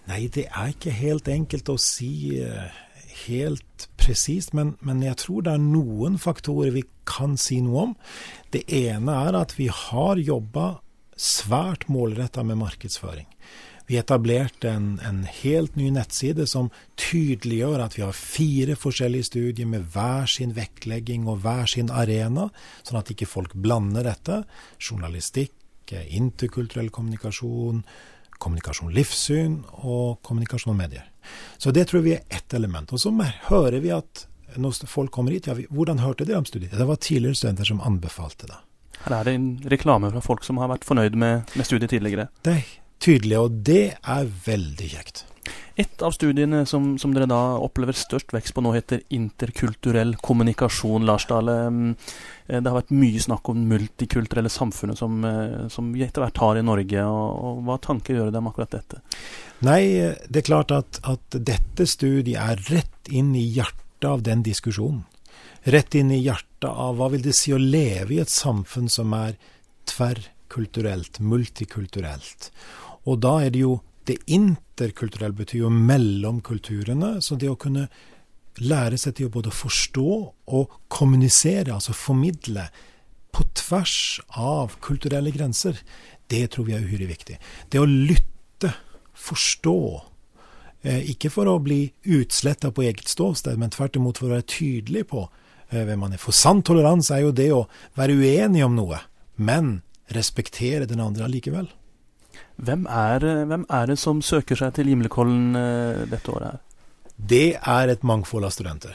Nei, det ikke helt enkelt å si helt presist, men jeg tror det noen faktorer vi kan si noe om. Det ene at vi har jobbet svært målrettet med markedsføring. Vi etablerte en helt ny nettside som tydeliggjør at vi har 4 forskjellige studier med hver sin vektlegging og hver sin arena, sånn at ikke folk blander dette. Journalistikk, interkulturell kommunikasjon, kommunikasjon livssyn og kommunikasjon medier. Så det tror vi ett element. Og så hører vi at når folk kommer hit, hvordan hørte dere om studiet? Det var tidligere studenter som anbefalte det. Her det en reklame fra folk som har vært fornøyd med studiet tidligere. Det tydelig, og det veldig kjekt. Et av studiene som dere da opplever størst vekst på nå heter interkulturell kommunikasjon, Lars Dale. Det har vært mye snakk om multikulturelle samfunnet som vi etter hvert har i Norge, og hva tanker gjør det om akkurat dette? Nei, det klart at dette studiet rett inn i hjertet av den diskusjonen. Rett inn i hjertet av hva vil det si å leve i et samfunn som tverrkulturelt, multikulturelt. Og da det jo det interkulturelle betyr jo mellom kulturene, så det å kunne lære seg til å både forstå og kommunisere, altså formidle på tvers av kulturelle grenser, det tror vi uhyre viktig. Det å lytte, forstå, ikke for å bli utslettet på eget ståsted, men tvert imot for å være tydelig på hvem man For sann toleranse jo det å være uenig om noe, men respektere den andre likevel. Hvem det som søker seg til Gimlekollen dette året her? Det et mangfold av studenter.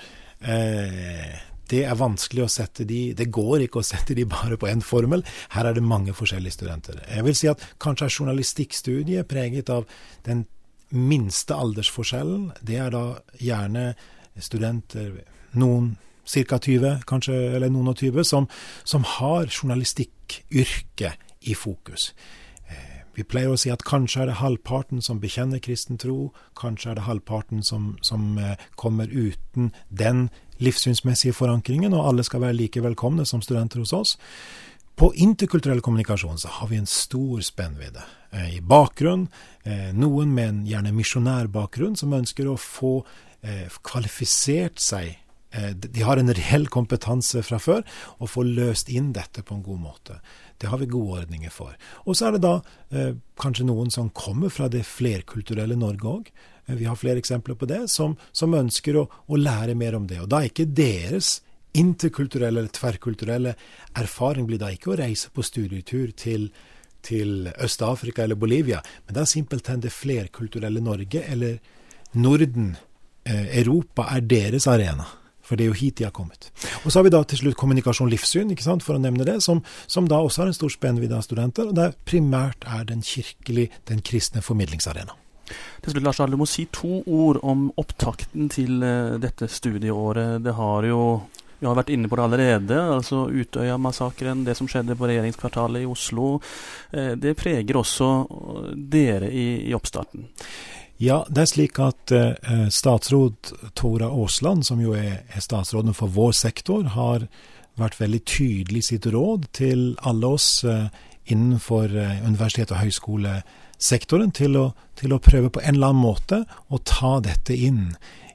Det vanskelig å sette det går ikke å sette de bare på en formel. Her det mange forskjellige studenter. Jeg vil si at kanskje journalistikkstudiet preget av den minste aldersforskjellen. Det da gjerne studenter, noen cirka 20, kanskje, eller noen og 20, som har journalistikkyrket i fokus. Vi pleier å si at kanskje det halvparten som bekjenner kristen tro, kanskje det halvparten som kommer uten den livssynsmessige forankringen, og alle skal være like velkomne som studenter hos oss. På interkulturell kommunikasjon så har vi en stor spennvidde i bakgrunn, noen med en gjerne misjonær bakgrunn som ønsker å få kvalifisert seg. De har en reell kompetanse fra før, og få løst inn dette på en god måte. Det har vi gode ordninger for. Og så det da kanskje noen som kommer fra det flerkulturelle Norge også. Vi har flere eksempler på det, som ønsker å lære mer om det. Og da ikke deres interkulturelle eller tverrkulturelle erfaring blir da ikke å reise på studietur til Øst-Afrika eller Bolivia, men det simpelthen det flerkulturelle Norge, eller Norden, Europa deres arena. For det jo hit de har kommet. Og så har vi da til slutt kommunikasjon livssyn, ikke sant, for å nevne det, som da også har en stor spennvidde av studenter, og det primært den kristne formidlingsarena. Til slutt, Lars Dale, du må si 2 ord om opptakten til dette studieåret. Vi har vært inne på det allerede, altså Utøya-massakren, det som skjedde på regjeringskvartalet i Oslo. Det preger også dere i oppstarten. Ja, det slik at statsråd Tora Aasland, som jo statsråden for vår sektor, har vært veldig tydelig i sitt råd til alle oss innenfor universitet- og høyskolesektoren til å prøve på en eller annen måte å ta dette inn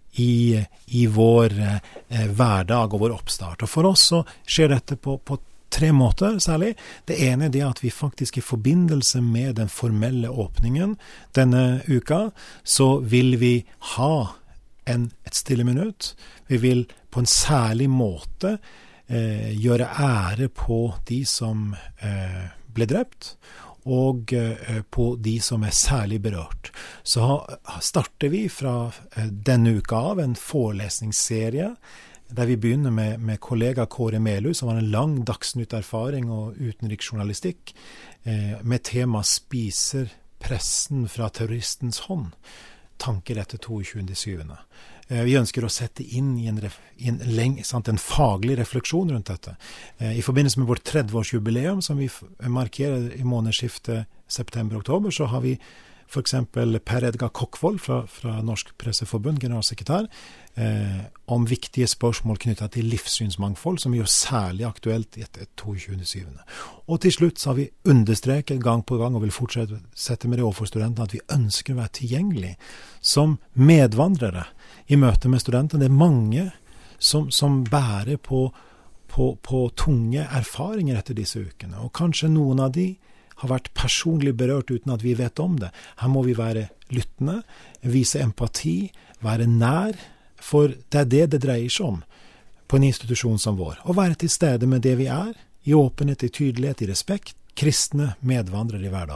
i vår hverdag og vår oppstart. Og for oss så skjer dette på 3 måter særlig. Det ene det at vi faktisk i forbindelse med den formelle åpningen denne uka, så vil vi ha et stille minutt. Vi vil på en særlig måte gjøre ære på de som ble drept, og på de som særlig berørt. Så starter vi fra denne uka av en forelesningsserie, der vi begynner med kollega Kåre Melu, som har en lang dagsnytterfaring og utenriksjournalistikk, med tema «Spiser pressen fra terroristens hånd?» Tanker etter 22.7. Vi ønsker å sette inn i en faglig refleksjon rundt dette. I forbindelse med vårt 30-årsjubileum, som vi markerer i månedsskiftet september-oktober, så har vi for eksempel Per Edgar Kokkvold fra Norsk Presseforbund, generalsekretær, om viktige spørsmål knyttet til livssynsmangfold, som jo er særlig aktuelt i et 22.7. Og til slutt så har vi understreket gang på gang, og vil fortsette med det overfor studentene, at vi ønsker å være tilgjengelig som medvandrere i møte med studentene. Det er mange som bærer på tunge erfaringer etter disse ukene, og kanskje noen av de har vært personlig berørt uten at vi vet om det. Her må vi være lyttende, vise empati, være nær, for det er det dreier seg om på en institusjon som vår. Å være til stede med det vi er, i åpenhet, i tydelighet, i respekt, kristne medvandrere i hverdagen.